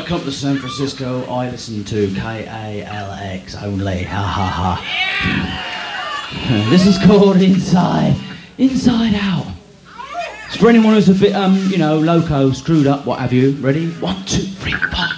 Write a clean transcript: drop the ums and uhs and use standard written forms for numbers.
I come to San Francisco, I listen to KALX only. Ha ha ha. This is called Inside Out. It's for anyone who's a bit, loco, screwed up, what have you. Ready? 1, 2, 3, 4.